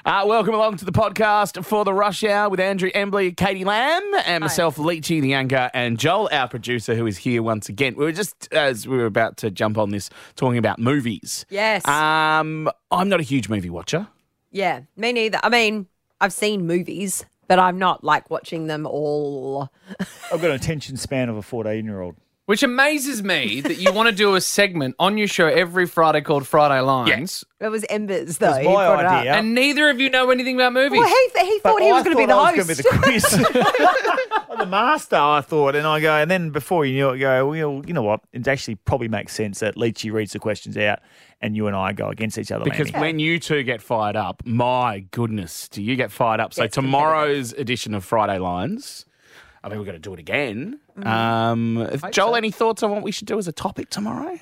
Welcome along to the podcast for the Rush Hour with Andrew Embley, Katie Lamb, and myself, Leachy, the anchor, and Joel, our producer, who is here once again. We were just, as we were about to jump on this, talking about movies. Yes. I'm not a huge movie watcher. Yeah, me neither. I mean, I've seen movies, but I'm not like watching them all. I've got an attention span of a 14-year-old. Which amazes me that you want to do a segment on your show every Friday called Friday Lines. It was Embers, though. It was He my brought it up. idea. And neither of you know anything about movies. Well, he thought he was going to be the host. I was going to be the quiz. I'm the master, I thought. And then before you knew it, well, you know what? It actually probably makes sense that Leachy reads the questions out and you and I go against each other. Because when you two get fired up, my goodness, do you get fired up? So It's tomorrow's edition of Friday Lines, I mean, we're going to do it again. Joel, any thoughts on what we should do as a topic tomorrow?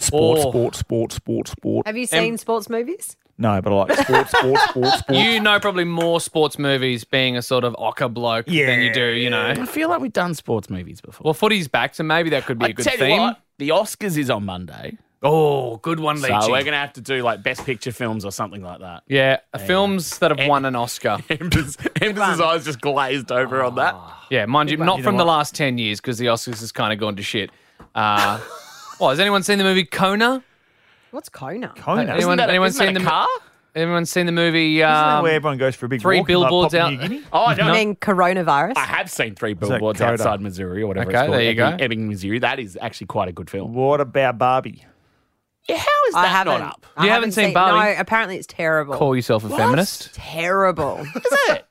Sport. Have you seen sports movies? No, but I like sport. You know probably more sports movies being a sort of ochre bloke than you do, you know. I feel like we've done sports movies before. Well, footy's back, so maybe that could be a good tell theme. you what, the Oscars is on Monday. Oh, good one, Leachy. So we're going to have to do like Best Picture films or something like that. Yeah, films that have won an Oscar. Ember's eyes just glazed over on that. Yeah, mind you, not You from know the what? last 10 years because the Oscars has kind of gone to shit. Well, has anyone seen the movie Kona? What's Kona? Kona. Anyone Isn't seen that a the car? Everyone seen the movie? Isn't that where everyone goes for a big 3 walk in, like, billboards Papua out. New Guinea? Oh, I I don't. mean, coronavirus. I have seen 3 that billboards Coda? outside Missouri or whatever Okay, it's called. there you go. Ebbing, Missouri. That is actually quite a good film. What about Barbie? Yeah, how is I that haven't. not up? I You haven't seen Barbie? No, apparently it's terrible. Call yourself a feminist? Terrible. Is it?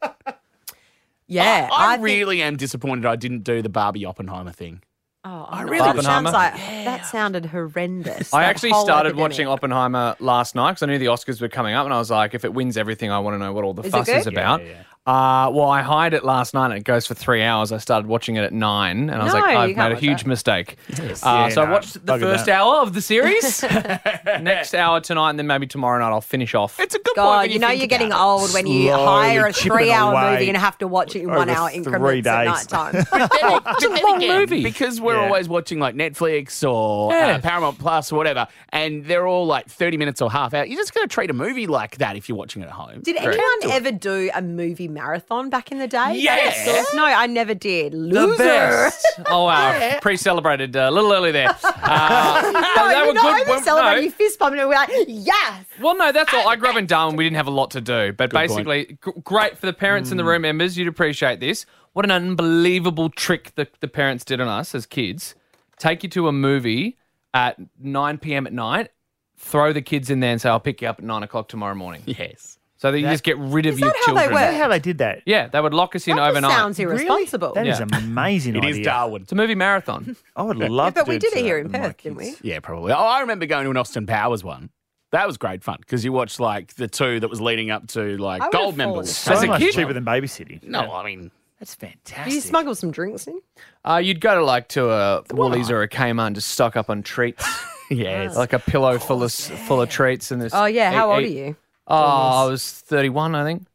Yeah. I think- really am disappointed I didn't do the Barbie Oppenheimer thing. Oh, I no, really that Oppenheimer? sounds like that sounded horrendous. I that actually whole started epidemic. watching Oppenheimer last night because I knew the Oscars were coming up, and I was like, if it wins everything, I want to know what all the Is it fuss is good? about. Yeah. Well, I hired it last night, and it goes for 3 hours. I started watching it at 9, and I was No, like, you I've can't made a watch huge that. mistake. Yeah, So I no, watched the bugger first that. hour of the series. Next hour tonight, and then maybe tomorrow night I'll finish off. It's a good point. God, when you know think you're getting about it. old when you Slowly hire a chipping 3-hour away movie and have to watch it in 1 over hour 3 increments at days. night time. It's a long movie. because we're Yeah. always watching like Netflix or Yeah. Paramount Plus or whatever, and they're all like 30 minutes or half hour. You're just going to treat a movie like that if you're watching it at home. Did anyone ever do a movie marathon back in the day? Yes. No, I never did. The Loser. best. Oh, wow. Pre-celebrated a little early there. No, they you're were not good. even Well, celebrating. no. You fist pumping and we're like, yes. Well, no, that's all. I grew up in Darwin. We didn't have a lot to do. But basically, great for the parents in the room, members. You'd appreciate this. What an unbelievable trick the parents did on us as kids. Take you to a movie at 9 p.m. at night, throw the kids in there and say, I'll pick you up at 9 o'clock tomorrow morning. Yes. So that you just get rid of Is your that how they children. work? Is that how they did that? Yeah, they would lock us in That just overnight. sounds irresponsible. That is Yeah. an amazing It idea. is Darwin. It's a movie marathon. I would love But to we do did it here in with my Perth, didn't we? kids. Yeah, probably. Oh, I remember going to an Austin Powers one. That was great fun because you watched like the 2 that was leading up to like I would've gold fallen members. So As a much kid? cheaper than babysitting. No, I mean, That's Do fantastic. you smuggle some drinks in? You'd go to a Woolies or a Kmart and just stock up on treats. yes. Like a pillow full of treats. And this. Oh, yeah. How old are you? Oh, I was 31, I think.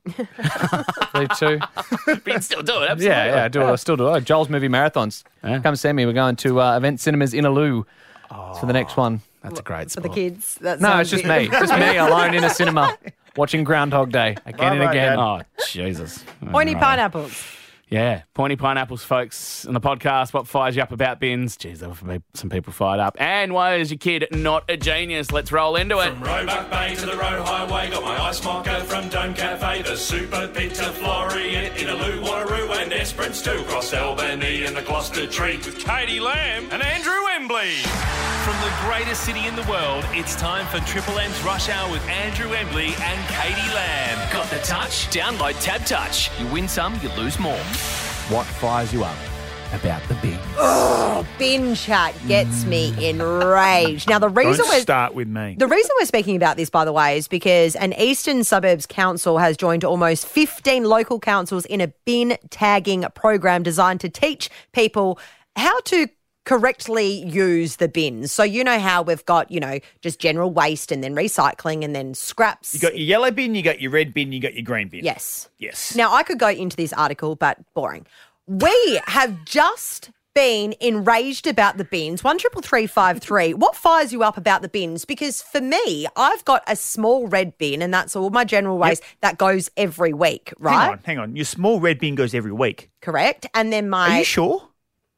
32. But you'd still do it, absolutely. Yeah, I still do it. Joel's movie marathons. Yeah. Come see me. We're going to Event Cinemas in Aloo for the next one. That's a great For spot. the kids? That No, sounds it's just good. me. Just me alone in a cinema watching Groundhog Day again and Bye-bye, again. Dad. Oh, Jesus. Pointy Right. pineapples. Yeah, pointy pineapples, folks. On the podcast, what fires you up about bins? Jeez, there were some people fired up. And why is your kid not a genius? Let's roll into it. From Roebuck Bay to the Roe Highway, got my ice mocha from Dome Cafe, the Super Pizza Florian, Inaloo, Wanneroo and Esperance too, across Albany and the Gloucester Treat with Katie Lamb and Andrew Embley. From the greatest city in the world, it's time for Triple M's Rush Hour with Andrew Embley and Katie Lamb. Got the touch? Download Tab Touch. You win some, you lose more. What fires you up about the bins? Bin chat gets me enraged. Now, the reason Don't start with me. The reason we're speaking about this, by the way, is because an Eastern Suburbs Council has joined almost 15 local councils in a bin tagging program designed to teach people how to correctly use the bins. So you know how we've got, just general waste and then recycling and then scraps. You got your yellow bin, you got your red bin, you got your green bin. Yes. Yes. Now, I could go into this article, but boring. We have just been enraged about the bins. 133353. What fires you up about the bins? Because for me, I've got a small red bin, and that's all my general waste that goes every week, right? Hang on. Your small red bin goes every week. Correct. And then Are my you sure?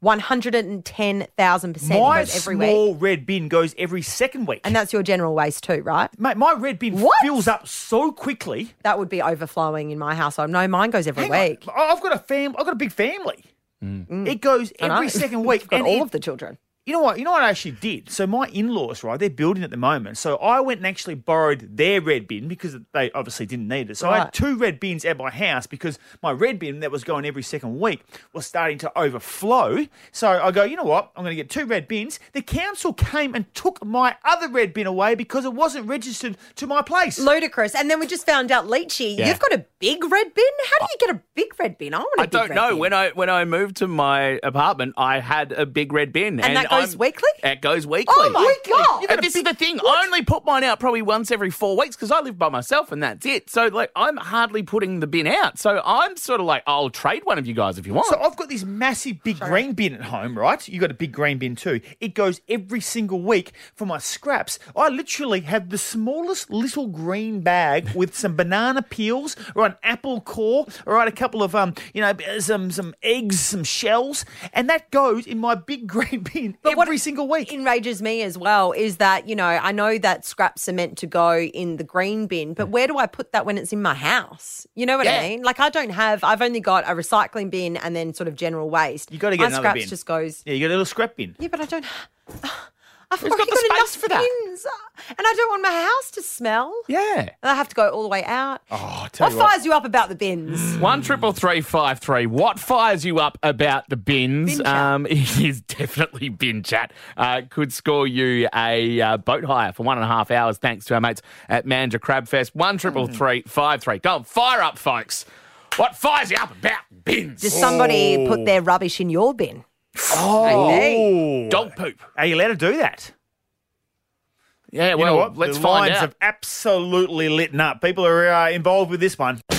110,000% My goes every week. small red bin goes every second week. And that's your general waste too, right? Mate, my red bin What? fills up so quickly. That would be overflowing in my household. No, mine goes every Hang on. week. I've got a big family. It goes I know. every second week. I've got and all it- of the children. You know what? I actually did. So my in-laws, right, they're building at the moment. So I went and actually borrowed their red bin because they obviously didn't need it. So I Right. had 2 red bins at my house because my red bin that was going every second week was starting to overflow. So I go, you know what? I'm going to get 2 red bins. The council came and took my other red bin away because it wasn't registered to my place. Ludicrous. And then we just found out, Leachy, Yeah. you've got a big red bin? How do you get a big red bin? I want a I big don't red know. bin. When I moved to my apartment, I had a big red bin, And that goes weekly? It goes weekly. Oh, my God. And this is the thing. I only put mine out probably once every 4 weeks because I live by myself and that's it. So like, I'm hardly putting the bin out. So I'm sort of like, I'll trade one of you guys if you want. So I've got this massive big green bin at home, right? You got a big green bin too. It goes every single week for my scraps. I literally have the smallest little green bag with some banana peels or an apple core, or a couple of some eggs, some shells, and that goes in my big green bin every single week. Enrages me as well is that, I know that scraps are meant to go in the green bin, but where do I put that when it's in my house? You know what I mean? Like I've only got a recycling bin and then sort of general waste. You got to get my another scraps bin. just goes. Yeah, you got a little scrap bin. Yeah, but I don't. I've Who's already got the got enough space for that? bins, and I don't want my house to smell. yeah. And I have to go all the way out. Oh, I tell What you what. fires you up about the bins? 133353. What fires you up about the bins? Bin chat. It is definitely bin chat. Could score you a boat hire for 1.5 hours thanks to our mates at Mandurah Crab Fest. 133353. Go on, fire up, folks. What fires you up about bins? Does somebody put their rubbish in your bin? Maybe. Dog poop. Are you allowed to do that? Yeah, You well, know what? let's the find lines out. have absolutely lit up. People are involved with this one.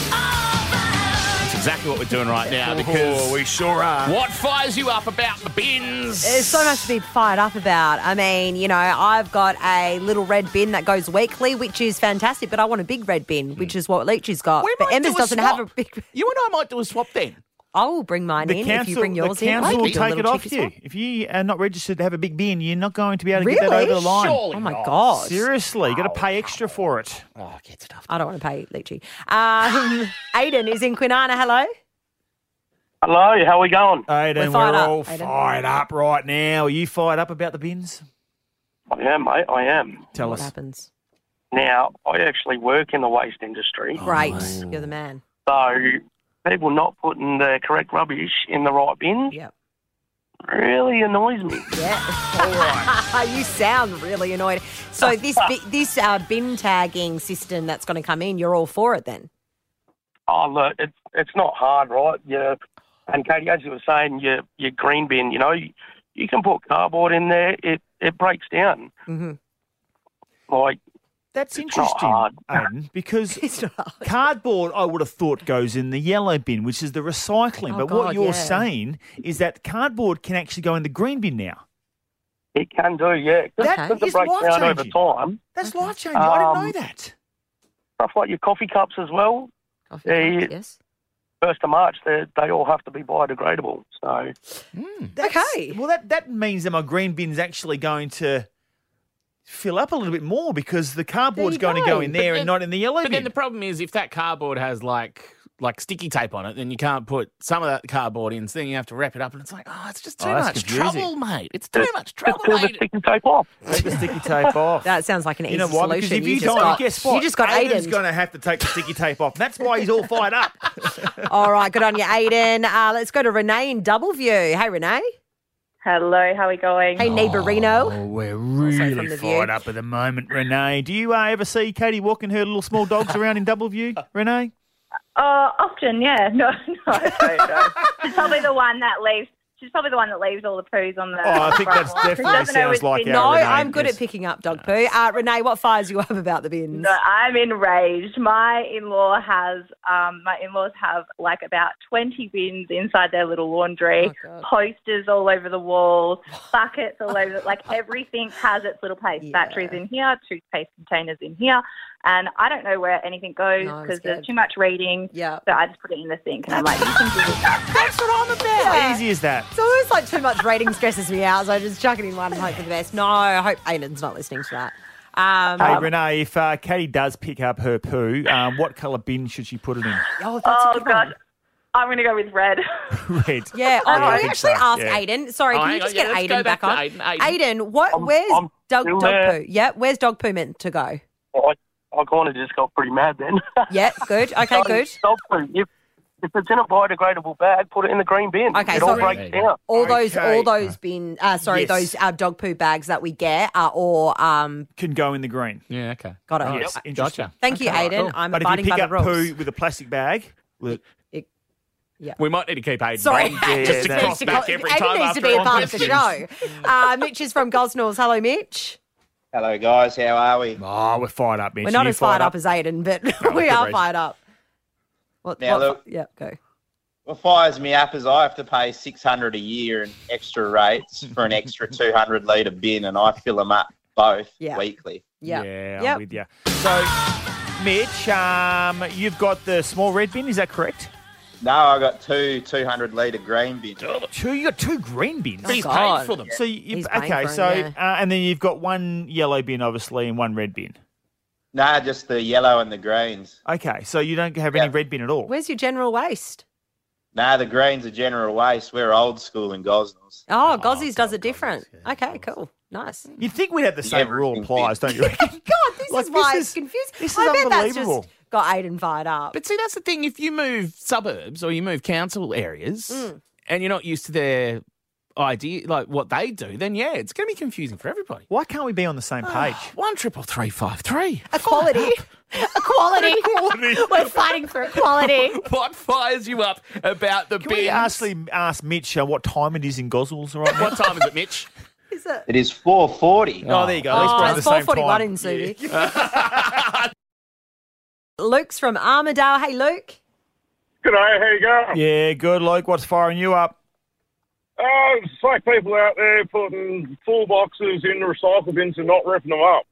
That's exactly what we're doing right now because we sure are. what fires you up about the bins? There's so much to be fired up about. I mean, I've got a little red bin that goes weekly, which is fantastic, but I want a big red bin, which is what Leachy's got. We But might Embers do a doesn't have a swap. big. You and I might do a swap then. I will bring mine in if you bring yours the in. council will Maybe do a take it little off cheeky you. swap. If you are not registered to have a big bin, you're not going to be able to get that Really? over the line. Surely Oh my not. God. Seriously, you got to pay extra for it. Oh, get stuff. I don't want to pay Leachy. Aiden is in Kwinana. Hello. Hello, how we going? Aiden, We're fired up, all Aiden. fired up right now. Are you fired up about the bins? I am, mate, I am. Tell What us. happens? Now, I actually work in the waste industry, Great. You're the man. so people not putting the correct rubbish in the right bin Yep. really annoys me. Yeah. You sound really annoyed. So this bin tagging system that's going to come in, you're all for it then? Oh, look, it's not hard, right? And Katie, as you were saying, your green bin, you can put cardboard in there, it breaks down. Mm-hmm. Like, That's It's not interesting, hard. Aiden, because It's not hard. cardboard, I would have thought, goes in the yellow bin, which is the recycling. Oh, but God, what you're yeah. saying is that cardboard can actually go in the green bin now. it can do, yeah. That Because it is breaks down over life-changing. time. That's life-changing. I didn't know that. Stuff like your coffee cups as well. Coffee Yeah, cups, yes. 1st of March, they all have to be biodegradable. So, Okay. Well, that means that my green bin's actually going to fill up a little bit more because the cardboard's There you going to go go. in there and not in the yellow But bin. then the problem is if that cardboard has like sticky tape on it, then you can't put some of that cardboard in. So then you have to wrap it up, and it's like, oh, it's just too that's much confusing. trouble, mate. It's too much just trouble, peel the mate. sticky tape off. Take the sticky tape off. That sounds like an easy You know why? solution. Because if you just don't, got, guess what? You just got Aiden's Aiden. going to have to take the sticky tape off. That's why he's all fired up. All right, good on you, Aiden. Let's go to Renee in Doubleview. Hey, Renee. Hello, how are we going? Hey, neighbourino. Oh, we're from really The View. fired up at the moment, Renee. Do you ever see Katie walking her little small dogs around in Doubleview, Renee? Often, yeah. No, I don't know. She's probably the one that leaves She's probably the one that leaves all the poos on the. Oh, I think front that's lawn. She definitely doesn't know sounds it's like been- No, our Renee. I'm good Yes. at picking up dog poo. Renee, what fires you up about the bins? No, I'm enraged. My in-laws have like about 20 bins inside their little laundry, Oh, God. posters all over the walls, buckets all over. Like everything has its little place. Yeah. Batteries in here, toothpaste containers in here, and I don't know where anything goes No, I'm because scared. there's too much reading. Yeah. So I just put it in the sink, and I'm like, you can do this. That's what I'm about. How easy is that? It's always like too much rating stresses me out, so I just chuck it in one and hope for the best. No, I hope Aiden's not listening to that. Hey, Renee, if Katie does pick up her poo, what colour bin should she put it in? Oh, that's a Oh good gosh, one. I'm going to go with red. Red. Yeah. Oh, I can we think actually so, ask yeah. Aiden? Sorry, Oh, can hang you on, just yeah, get let's Aiden go back back on? to Aiden. Where's I'm dog still there. poo? Yeah, where's dog poo meant to go? I kind of just got pretty mad then. Yeah, good. Okay, good. Dog poo. If it's in a biodegradable bag, put it in the green bin. Okay, it all so- breaks down. All those Okay. bin, Yes. those dog poo bags that we get are all Can go in the green. Yeah, okay. got it. Yes, interesting. Gotcha. Thank you, Okay, Aiden. cool. I'm But if abiding you by pick the up rules. poo with a plastic bag, We might need to keep Aiden. Sorry, Yeah, just that's- cross back every Aiden time needs to after be a one part of the question. show. Mitch is from Gosnells. Hello, Mitch. Hello, guys. How are we? oh, we're fired up, Mitch. We're not You as fired up as Aiden, but we are great. fired up. Now, look. Yeah, go. What fires me up is I have to pay $600 a year in extra rates for an extra 200 litre bin, and I fill them up both Yeah. weekly. Yeah. Yeah, Yep. I'm with you. So, Mitch, you've got the small red bin, is that correct? No, I got two 200 litre green bins. You got two green bins. But he's God. paid for them. So He's paying okay, for 'em, so yeah. and then you've got one yellow bin, obviously, and one red bin. Nah, just the yellow and the greens. Okay, so you don't have any Yeah. red bin at all. Where's your general waste? Nah, the greens are general waste. We're old school in Gosnells. Oh, Gozzies does it different. Okay, cool. Nice. You'd think we'd have the same rule Everything applies, don't you reckon? God, this Like, is why this it's is- confusing. this is I bet that's unbelievable. just got Aiden fired up. But see, that's the thing. If you move suburbs or you move council areas and you're not used to their idea, like what they do, then yeah, it's going to be confusing for everybody. Why can't we be on the same page? 13353. Equality. Equality. We're fighting for equality. What fires you up about the Can we bins? actually ask Mitch what time it is in Gosnells right now? What time is it, Mitch? Is it? It is 4:40. Oh, there you go. At least we're at it's the same 4:41 time. in Subi. Luke's from Armidale. Hey, Luke. G'day, how you going? Yeah, good, Luke. What's firing you up? It's like people out there putting full boxes in the recycle bins and not ripping them up.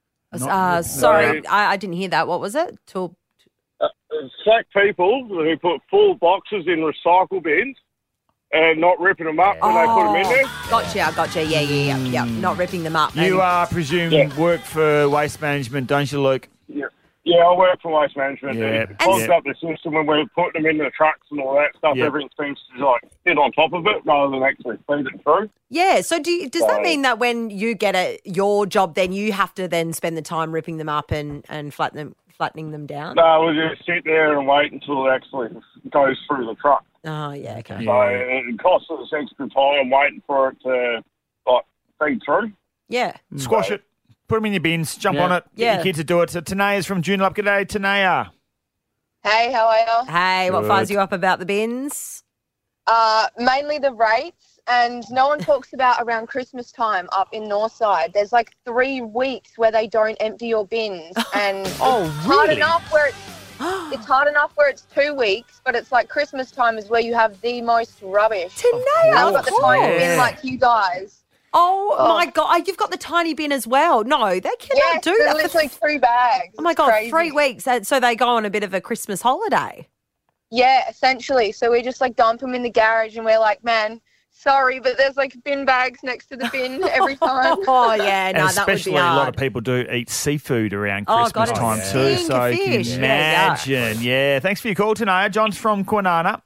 Sorry, I didn't hear that. What was it? It's like people who put full boxes in recycle bins and not ripping them up when they put them in there. Gotcha. Yeah. Not ripping them up. You And- presume work for waste management, don't you, Luke? Yeah, I work for waste management. Yeah. It clogs up the system when we're putting them in the trucks and all that stuff. Yeah. Everything seems to like sit on top of it rather than actually feed it through. Yeah. So does that mean that when you get your job, then you have to then spend the time ripping them up and flattening them down? No, we just sit there and wait until it actually goes through the truck. Oh, yeah. Okay. So it costs us extra time waiting for it to feed through. Yeah. Squash it. Put them in your bins. Jump on it. Get Yeah. your kids to do it. So Tanea's from Joondalup. G'day, Tanea. Hey, how are you? Hey, what Good. fires you up about the bins? Mainly the rates, and no one talks about around Christmas time up in Northside. There's like 3 weeks where they don't empty your bins, and it's hard enough where it's hard enough where it's 2 weeks, but it's like Christmas time is where you have the most rubbish. Tanea, I've got the tiny Yeah. bin like you guys. Oh, my God. You've got the tiny bin as well. No, they cannot Yes, do they're that. literally 2 bags. Oh, my It's God. crazy. 3 weeks. So they go on a bit of a Christmas holiday. Yeah, essentially. So we just like dump them in the garage, and we're like, man, sorry, but there's like bin bags next to the bin every time. Oh, yeah. No, And that would especially be a hard. lot of people do eat seafood around Oh, Christmas God, it's time a too. stink So of you fish. can Yeah, imagine. Yeah. Thanks for your call, Tanea. John's from Kwinana.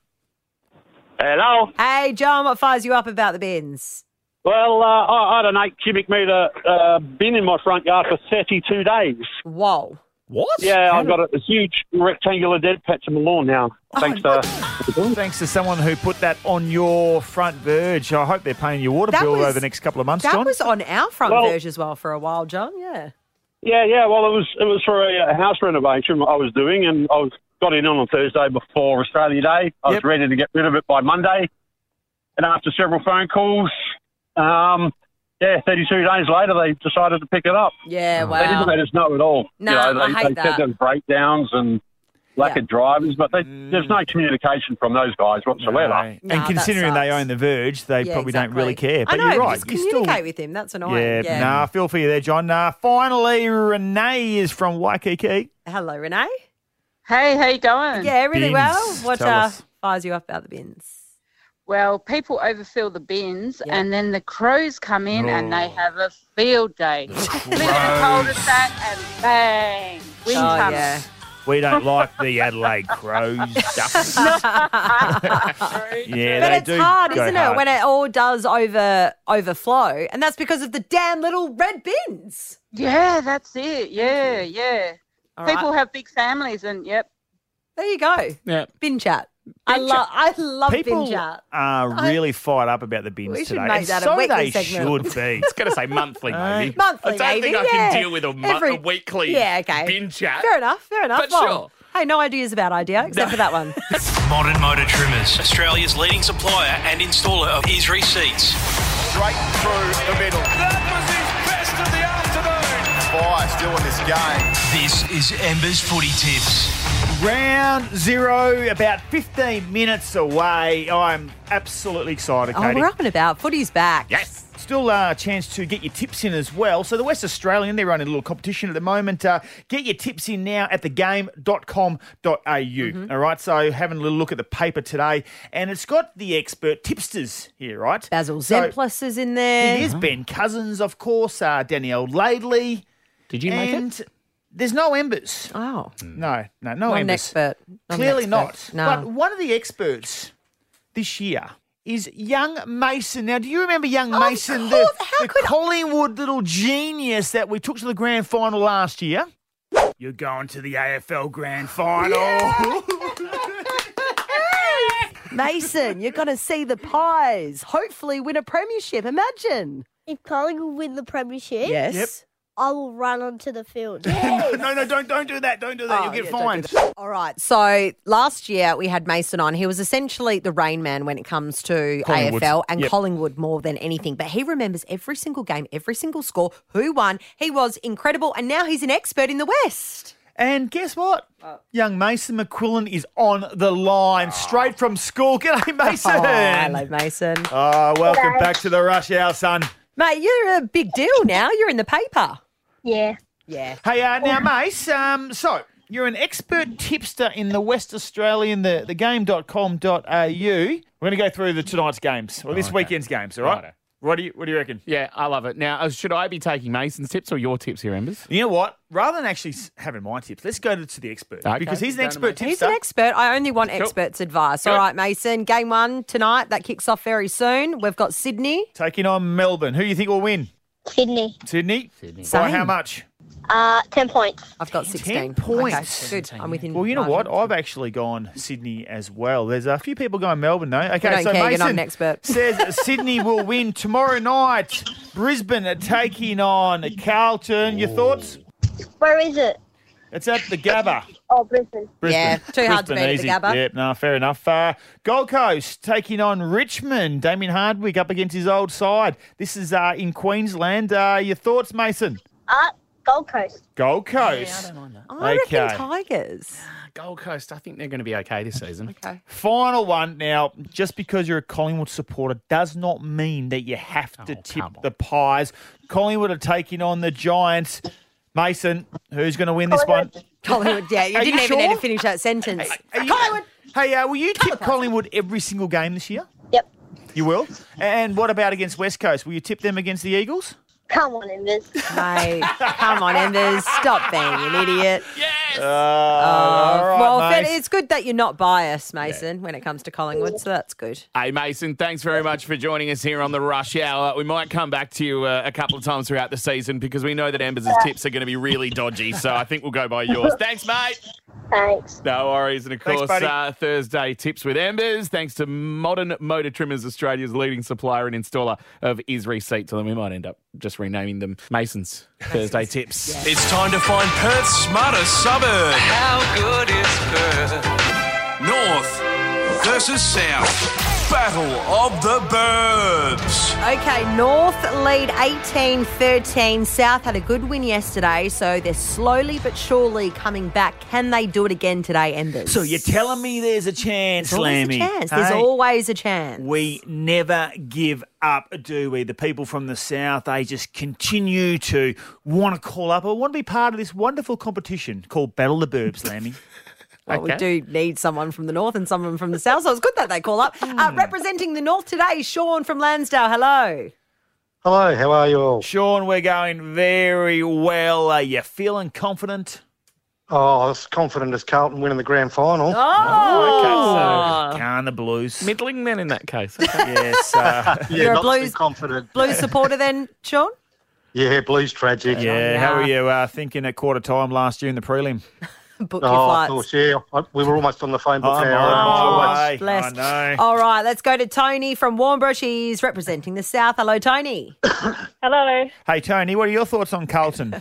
Hello. Hey, John, what fires you up about the bins? Well, I had an 8 cubic metre bin in my front yard for 32 days. Whoa. What? Yeah, I've got a huge rectangular dead patch on my lawn now. Thanks to... Thanks to someone who put that on your front verge. I hope they're paying your water That bill was- over the next couple of months, That John. was on our front Well- verge as well for a while, John. Yeah. Yeah. Well, it was for a house renovation I was doing, and got in on Thursday before Australia Day. I was Yep. ready to get rid of it by Monday. And after several phone calls, 32 days later, they decided to pick it up. Yeah, wow. They didn't let us know at all. No, I hate they that. said there was breakdowns and lack of drivers, but there's no communication from those guys whatsoever. No. And considering they own the Verge, they probably don't really care. But I know, you're right. just communicate with him. That's annoying. Yeah, nah, I feel for you there, John. Finally, Renee is from Waikiki. Hello, Renee. Hey, how you going? Yeah, really Bins. well. What Tell us. fires you up about the bins? Well, people overfill the bins and then the crows come in and they have a field day. Live in a cul-de-sac and bang, wind comes. Yeah. We don't like the Adelaide Crows. Yeah, But they it's do hard, go isn't it, when it all does overflow? And that's because of the damn little red bins. Yeah, that's it. Yeah. All People right. have big families and, There you go. Yeah. Bin chat. I love People bin chat. are really fired up about the bins We should today. make and that a so weekly they segment. should be. I was going to say monthly, maybe. Monthly, I don't maybe, think I yeah. can deal with a weekly bin chat. Fair enough. But Well, sure. Hey, no idea's a bad idea, except for that one. Modern Motor Trimmers, Australia's leading supplier and installer of Esri seats. Straight through the middle. That was his best of the afternoon. Fire still in this game. This is Ember's Footy Tips. Round 0, about 15 minutes away. I'm absolutely excited, Oh, Katie. we're up and about. Footy's back. Yes. Still a chance to get your tips in as well. So the West Australian, they're running a little competition at the moment. Get your tips in now at thegame.com.au. All right, so having a little look at the paper today, and it's got the expert tipsters here, right? Basil So Zemplis is in there. it is Ben Cousins, of course, Danielle Laidley. Did you make it? And there's no Embers. Oh. No Not Embers. an expert. Not an Clearly expert. not. No. But one of the experts this year is young Mason. Now, do you remember young Mason, the Collingwood little genius that we took to the grand final last year? You're going to the AFL grand final. Mason, you're going to see the Pies hopefully win a premiership. Imagine. If Collingwood win the premiership, Yes. I will run onto the field. No, don't do that. Don't do that. You'll get fined. All right. So last year we had Mason on. He was essentially the Rain Man when it comes to Collingwood. AFL and Yep. Collingwood more than anything. But he remembers every single game, every single score, who won. He was incredible. And now he's an expert in the West. And guess what? Young Mason McQuillan is on the line straight from school. G'day, Mason. Oh, hello, Mason. Oh, welcome back to the rush hour, son. Mate, you're a big deal now. You're in the paper. Yeah. Yeah. Hey, now, Mace, so you're an expert tipster in the West Australian, the game.com.au. We're going to go through tonight's games, or this weekend's games, all right? Righto. What do you reckon? Yeah, I love it. Now, should I be taking Mason's tips or your tips here, Embers? You know what? Rather than actually having my tips, let's go to the expert. Okay. Because he's an Go to expert Mason. He's tipster. an expert. I only want Cool. experts' advice. Good. All right, Mason. Game 1 tonight. That kicks off very soon. We've got Sydney. Taking on Melbourne. Who do you think will win? Sydney. Sydney? By Same. how much? 10 points. I've got 16. 10 points. Okay, good. I'm within. Well, you know what? margin. I've actually gone Sydney as well. There's a few people going Melbourne, though. Okay, We don't so care. Mason You're not an expert. says Sydney will win tomorrow night. Brisbane are taking on Carlton. Your thoughts? Where is it? It's at the Gabba. Oh, Brisbane. Yeah, too hard to beat at the easy. Gabba. Yep, no, fair enough. Gold Coast taking on Richmond. Damien Hardwick up against his old side. This is in Queensland. Your thoughts, Mason? Gold Coast. Gold Coast. I don't mind that. I reckon Okay. Tigers. Gold Coast, I think they're going to be okay this season. Okay. Final one. Now, just because you're a Collingwood supporter does not mean that you have to tip come on. the Pies. Collingwood are taking on the Giants. Mason, who's going to win this one? Collingwood, yeah. You Are didn't you even need sure? to finish that sentence. Collingwood. Hey, will you tip Collingwood every single game this year? Yep. You will? And what about against West Coast? Will you tip them against the Eagles? Come on, Embers. Mate, come on, Embers. Stop being an idiot. All right, Well, mate. it's good that you're not biased, Mason, when it comes to Collingwood, so that's good. Hey, Mason, thanks very much for joining us here on the Rush Hour. We might come back to you a couple of times throughout the season because we know that Embers' tips are going to be really dodgy, so I think we'll go by yours. Thanks, mate. Thanks. No worries. And, of Thanks, course, buddy. Thursday Tips with Embers, thanks to Modern Motor Trimmers, Australia's leading supplier and installer of Esri seats. So then we might end up just renaming them Mason's Thursday Tips. It's time to find Perth's smartest suburb. How good is Perth? North versus South. Battle of the Burbs. Okay, North lead 18-13. South had a good win yesterday, so they're slowly but surely coming back. Can they do it again today, Embers? So you're telling me there's a chance, There's always Lammy? a chance. There's always a chance. We never give up, do we? The people from the South, they just continue to want to call up or want to be part of this wonderful competition called Battle of the Burbs, Lammy. Well, we do need someone from the North and someone from the South, so it's good that they call up. Representing the North today, Sean from Lansdale. Hello. Hello, how are you all? Sean, we're going very well. Are you feeling confident? Oh, I was confident as Carlton winning the grand final. Okay, so can the Blues. Middling then in that case. Okay. Yes. You're a not Blues too confident. Blues supporter then, Sean? Yeah, Blues tragic. Yeah, how are you thinking at quarter time last year in the prelim? Book your Oh, flights. of course, yeah. We were almost on the phone book Oh, now. my. Blessed. I know. All right, let's go to Tony from Warnbro. She's representing the South. Hello, Tony. Hello. Hey, Tony, what are your thoughts on Carlton?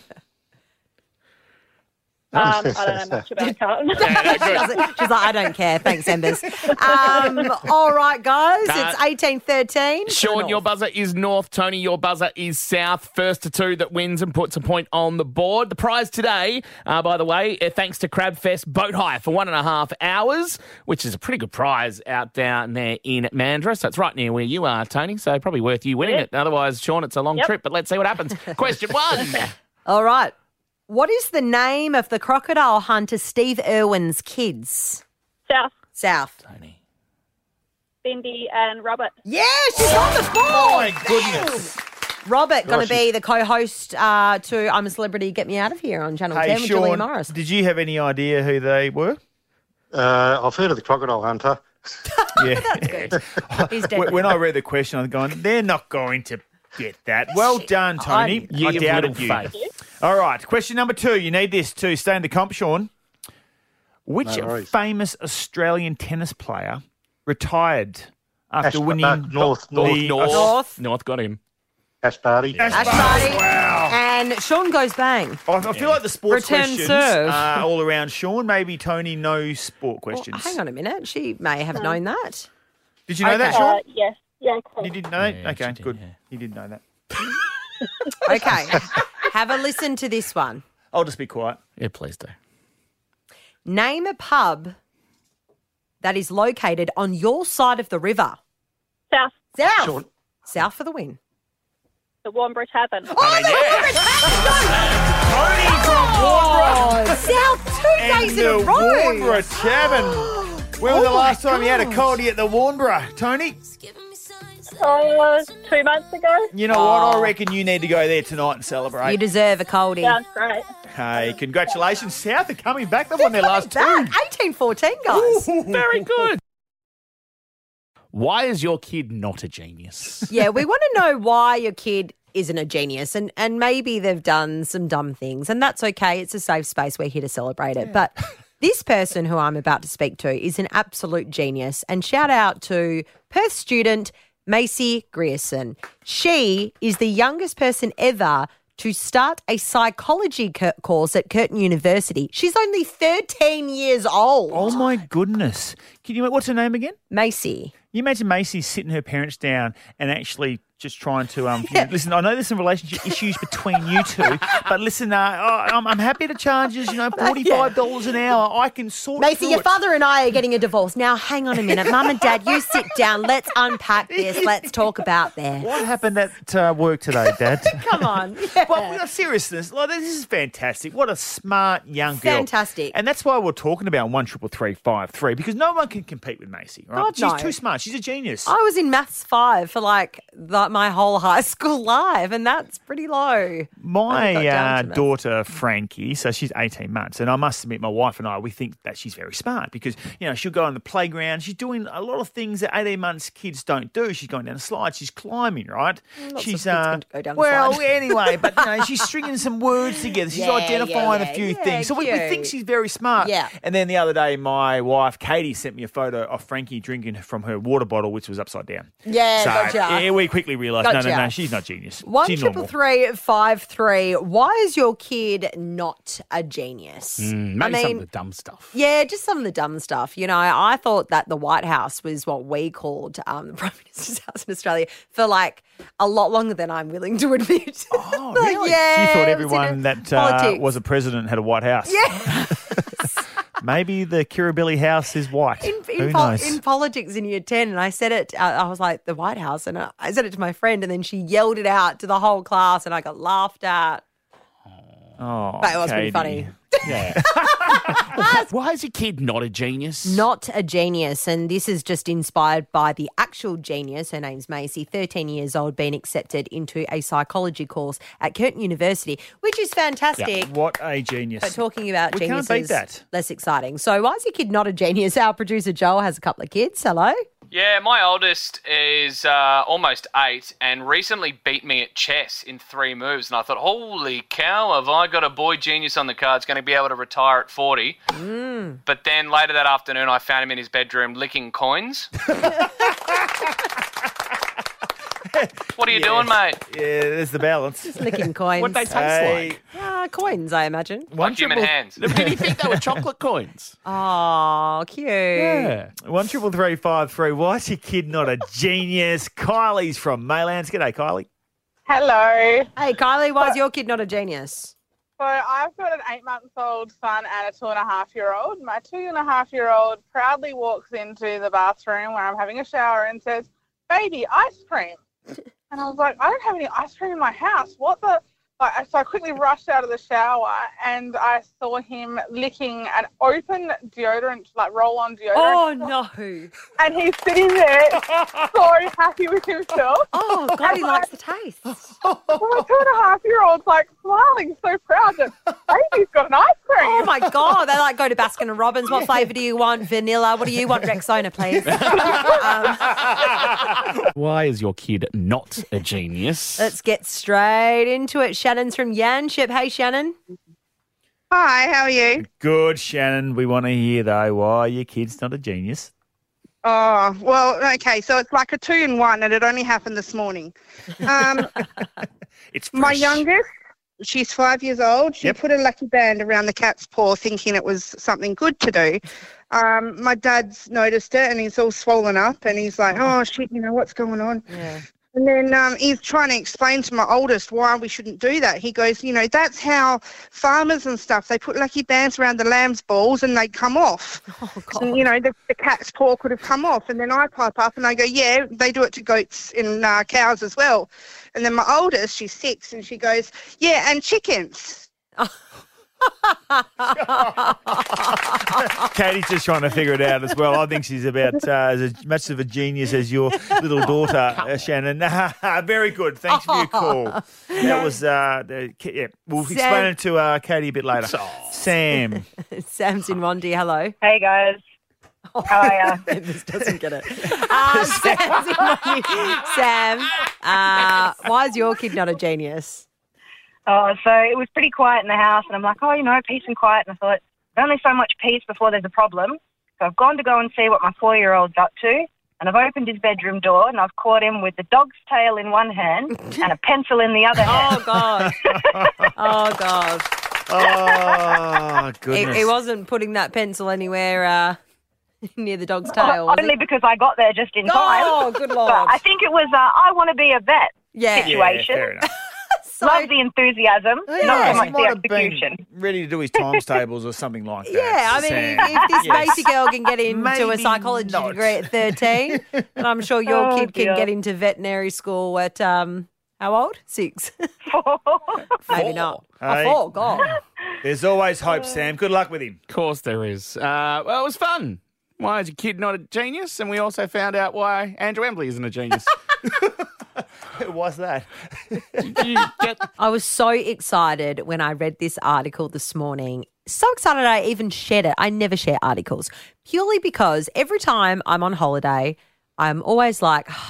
I don't know much about Carlton. She's like, I don't care. Thanks, Embers. All right, guys. It's 18-13. Sean, your buzzer is North. Tony, your buzzer is South. First to two that wins and puts a point on the board. The prize today, by the way, thanks to Crabfest, boat hire for 1.5 hours, which is a pretty good prize out down there in Mandurah. So it's right near where you are, Tony. So probably worth you winning it. Otherwise, Sean, it's a long trip. But let's see what happens. Question 1. All right. What is the name of the crocodile hunter Steve Irwin's kids? South. Tony. Cindy and Robert. Yeah, she's on the board. Oh, my goodness. Robert, going Gosh, to be the co-host to I'm a Celebrity, Get Me Out of Here on Channel 10 Hey, with Julia Sean, Morris. did you have any idea who they were? I've heard of the crocodile hunter. Yeah. He's dead. When I read the question, I was going, they're not going to get that. Well done, Tony. You I have doubted little you. faith. All right, question number 2. You need this to stay in the comp, Sean. Which No worries. famous Australian tennis player retired after winning North North got him. Ash Barty. Ash Barty. Wow. And Sean goes bang. I feel like the sports Return questions serve. are all around Sean. Maybe Tony knows sport questions. Hang on a minute. She may have known that. Did you know that, Okay. Sean? Yes. Yeah. You didn't know that? Yeah, Okay, she did, good. yeah. You didn't know that. Okay. Have a listen to this one. I'll just be quiet. Yeah, please do. Name a pub that is located on your side of the river. South. South. Sean. South for the win. The Warnbro Tavern. Tony from Warnbro. Oh, South 2 days in a the row. Warnbro Tavern. When was the Oh, last my time you had a gosh. coldie at the Warnbro, Tony? 2 months ago. You know what? I reckon you need to go there tonight and celebrate. You deserve a coldie. Sounds great. Hey, congratulations. South are coming back. They've won their last two. 18-14, guys. Very good. Why is your kid not a genius? Yeah, we want to know why your kid isn't a genius and maybe they've done some dumb things and that's okay. It's a safe space. We're here to celebrate it. But this person who I'm about to speak to is an absolute genius and shout out to Perth student Macy Grierson. She is the youngest person ever to start a psychology course at Curtin University. She's only 13 years old. Oh, my goodness. What's her name again? Macy. You imagine Macy sitting her parents down and actually just trying to, listen, I know there's some relationship issues between you two, but listen, I'm happy to charge us, $45 an hour. I can sort Macy, through your it. father and I are getting a divorce. Now, hang on a minute. Mum and Dad, you sit down. Let's unpack this. Let's talk about this. What happened at work today, Dad? Come on. Well, seriousness, this is fantastic. What a smart young girl. Fantastic. And that's why we're talking about 1-333-5-3, because no one can compete with Macy. Right? God, She's no. too smart. She's a genius. I was in Maths 5 for my whole high school life, and that's pretty low. My daughter, Frankie, so she's 18 months, and I must admit, my wife and I, we think that she's very smart because, she'll go on the playground. She's doing a lot of things that 18 months kids don't do. She's going down a slide. She's climbing, right? Lots She's of kids can go down the well, slide. anyway, but she's stringing some words together. She's identifying a few things. So we think she's very smart. Yeah. And then the other day, my wife, Katie, sent me a photo of Frankie drinking from her water bottle, which was upside down. Yeah, so gotcha. yeah, we quickly realised, Gotcha. no, she's not genius. One She's triple normal. 353. Why is your kid not a genius? Maybe some of the dumb stuff. Yeah, just some of the dumb stuff. You know, I thought that the White House was what we called the Prime Minister's house in Australia for like a lot longer than I'm willing to admit. Oh, Like, really? yeah, She thought it was in everyone that politics. was a president had a White House. Yeah. Maybe the Kirribilli house is white. Who In knows? politics in year 10, and I said it, I was like, the White House, and I said it to my friend, and then she yelled it out to the whole class, and I got laughed at. Oh, But it was pretty Katie. funny. Yeah. Why is your kid not a genius? Not a genius, and this is just inspired by the actual genius. Her name's Macy, 13 years old, being accepted into a psychology course at Curtin University, which is fantastic. Yeah. What a genius. But talking about We can't geniuses, beat that. less exciting. So why is your kid not a genius? Our producer Joel has a couple of kids. Hello. Yeah, my oldest is almost 8 and recently beat me at chess in 3 moves. And I thought, holy cow, have I got a boy genius on the cards going to be able to retire at 40? But then later that afternoon, I found him in his bedroom licking coins. What are you doing, mate? Yeah, there's the balance. Just licking coins. What'd they taste like? Coins, I imagine. Like human hands. Did he think they were chocolate coins? Oh, cute. Yeah. 13353. Why is your kid not a genius? Kylie's from Maylands. G'day, Kylie. Hello. Hey, Kylie, why is your kid not a genius? So I've got an 8-month-old son and a 2.5-year-old. My 2.5-year-old proudly walks into the bathroom where I'm having a shower and says, "Baby, ice cream." And I was like, "I don't have any ice cream in my house. What the?" So I quickly rushed out of the shower and I saw him licking an open deodorant, like roll-on deodorant. Oh, no. And he's sitting there so happy with himself. Oh, God, he likes the taste. Well, my 2.5-year-old's like smiling, so proud that baby's got an ice cream. Oh, my God. They like go to Baskin & Robbins. What flavour do you want? Vanilla. What do you want? Rexona, please. Why is your kid not a genius? Let's get straight into it. Shannon's from Yanship. Hey, Shannon. Hi, how are you? Good, Shannon. We want to hear, though, why your kid's not a genius. Oh, well, okay, so it's like a 2-in-1 and it only happened this morning. It's my fresh. youngest, she's 5 years old. She put a lucky band around the cat's paw thinking it was something good to do. My dad's noticed it and he's all swollen up and he's like, "Oh, shit, what's going on?" Yeah. And then he's trying to explain to my oldest why we shouldn't do that. He goes, "That's how farmers and stuff, they put lucky bands around the lamb's balls and they come off." Oh, God. And, the cat's paw could have come off. And then I pipe up and I go, "Yeah, they do it to goats and cows as well." And then my oldest, she's 6, and she goes, "Yeah, and chickens." Katie's just trying to figure it out as well. I think she's about as much of a genius as your little daughter, Shannon. Very good. Thanks for your call. That was, yeah, we'll explain it to Katie a bit later. Sam. Sam's in Wandy. Hello. Hey, guys. How are you? This doesn't get it. Sam's in Wandy. Sam, why is your kid not a genius? Oh, so it was pretty quiet in the house, and I'm like, peace and quiet. And I thought, there's only so much peace before there's a problem. So I've gone to go and see what my 4-year-old's up to, and I've opened his bedroom door, and I've caught him with the dog's tail in one hand and a pencil in the other hand. Oh, God. Oh, God. Oh, goodness. He wasn't putting that pencil anywhere near the dog's tail, was Only he? because I got there just in time. Oh, good Lord. But I think it was I want to be a vet situation. Yeah, fair enough. Love the enthusiasm, not so much the might have been execution. ready to do his times tables or something like that. Yeah, I mean, Sam. if this Yes. Macy girl can get into a Maybe psychology not. degree at 13, and I'm sure your Oh, kid can dear. get into veterinary school at, how old? 6. Maybe not. Hey. 4, God. There's always hope, Sam. Good luck with him. Of course there is. Well, it was fun. Why is your kid not a genius? And we also found out why Andrew Embley isn't a genius. Who was that? Did you get... I was so excited when I read this article this morning. So excited I even shared it. I never share articles purely because every time I'm on holiday, I'm always like,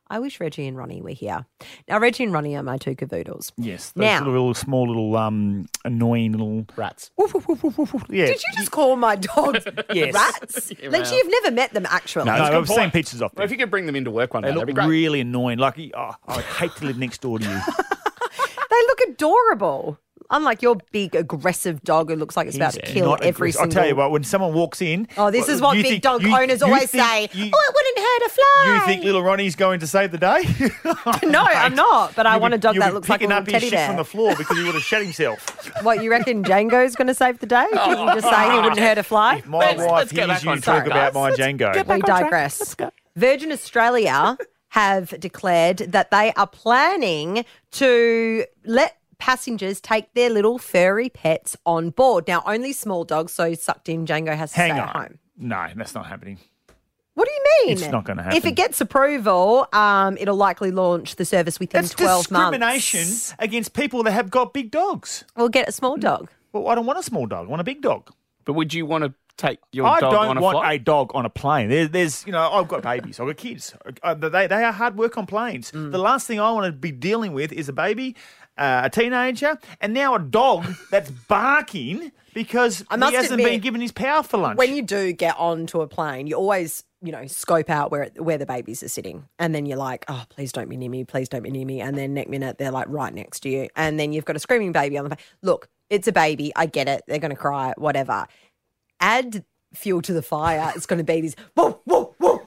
I wish Reggie and Ronnie were here. Now, Reggie and Ronnie are my two cavoodles. Yes. Those Now, little small little annoying little rats. Yeah. did you just call my dogs Yes. rats? Yeah, Like, well. you've never met them, actually. No, I've seen pictures of them. Well, if you could bring them into work one day, They that'd look be great. really annoying. Like, I would hate to live next door to you. They look adorable. Unlike your big, aggressive dog who looks like it's about to kill Not every aggressive. single... I'll tell you what, when someone walks in... Oh, this is what you big think- dog you- owners you always think- say. you- Oh, it wouldn't hurt a fly. You think little Ronnie's going to save the day? No, I'm not. But I want a dog that looks like a picking little up his teddy shit bear. from the floor because he would have shut himself. What, you reckon Django's going to save the day? Did you just say he wouldn't hurt a fly? If my wife get hears back you on talk track, about guys. my Django. We digress. Virgin Australia have declared that they are planning to let passengers take their little furry pets on board. Now, only small dogs, so sucked in Django has to Hang stay on. at home. No, that's not happening. What do you mean? It's not gonna happen. If it gets approval, it'll likely launch the service within That's 12 discrimination months. against people that have got big dogs. We'll get a small dog. Well, I don't want a small dog. I want a big dog. But would you want to take your I dog don't on a want flight? a dog on a plane. There's, I've got babies. I've got kids. They are hard work on planes. The last thing I want to be dealing with is a baby, a teenager, and now a dog that's barking because he must hasn't admit, been given his power for lunch. When you do get onto a plane, you always, scope out where the babies are sitting. And then you're like, oh, please don't be near me. Please don't be near me. And then next minute, they're like right next to you. And then you've got a screaming baby on the plane. Look, it's a baby. I get it. They're going to cry, whatever. Add fuel to the fire. It's going to be this, whoa, whoa, whoa.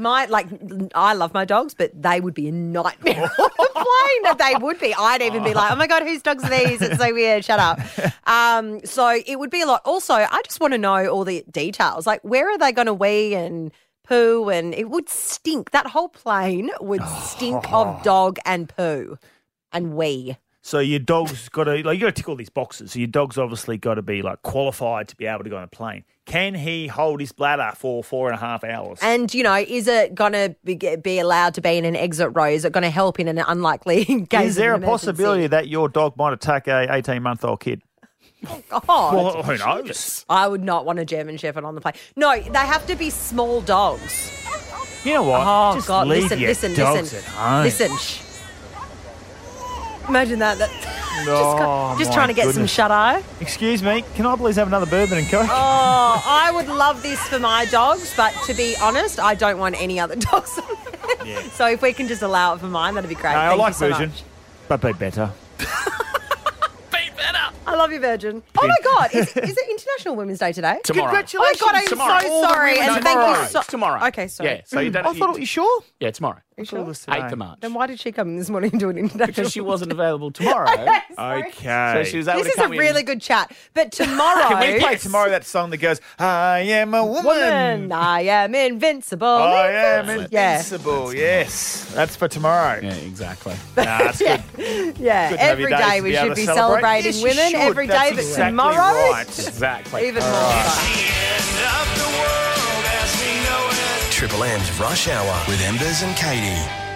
I love my dogs, but they would be a nightmare on a plane. They would be. I'd even be like, oh my God, whose dogs are these? It's so weird. Shut up. So it would be a lot. Also, I just want to know all the details. Like, where are they going to wee and poo? And it would stink. That whole plane would stink of dog and poo and wee. So your dog's got to, you got to tick all these boxes. So your dog's obviously got to be qualified to be able to go on a plane. Can he hold his bladder for 4.5 hours? And, is it going to be allowed to be in an exit row? Is it going to help in an unlikely case Is there of a an possibility that your dog might attack a 18-month-old kid? God. Well, who knows? I would not want a German Shepherd on the plane. No, they have to be small dogs. You know what? Oh, Just God, leave listen, your listen, dogs listen. at home. Listen, shh. Imagine that. Oh, just my trying to get some goodness. shut-eye. Excuse me, can I please have another bourbon and coke? Oh, I would love this for my dogs, but to be honest, I don't want any other dogs on there. Yeah. So if we can just allow it for mine, that'd be great. No, I Thank like you so Virgin, much. but be better. I love you, Virgin. Oh my God, is it International Women's Day today? Tomorrow. Congratulations. Oh my God, I'm Tomorrow. so sorry, and thank you so. Tomorrow. Okay, sorry. Yeah, so you don't. I thought, you sure? Yeah, tomorrow. You sure? 8th of March. Then why did she come this morning and do an international? Because she wasn't available tomorrow. Okay. So she was able This to is a come in. really good chat. But tomorrow, Can we play tomorrow that song that goes, I am a woman. I am invincible. I am Yeah. invincible. Yes. That's for tomorrow. Yeah, exactly. Nah, that's good. Yeah, Good to have your every days day to we be able should to be celebrate. celebrating Yes, you women should. every That's day, but exactly tomorrow, right. Exactly. even more fun. Triple M's Rush Hour with Embers and Katie.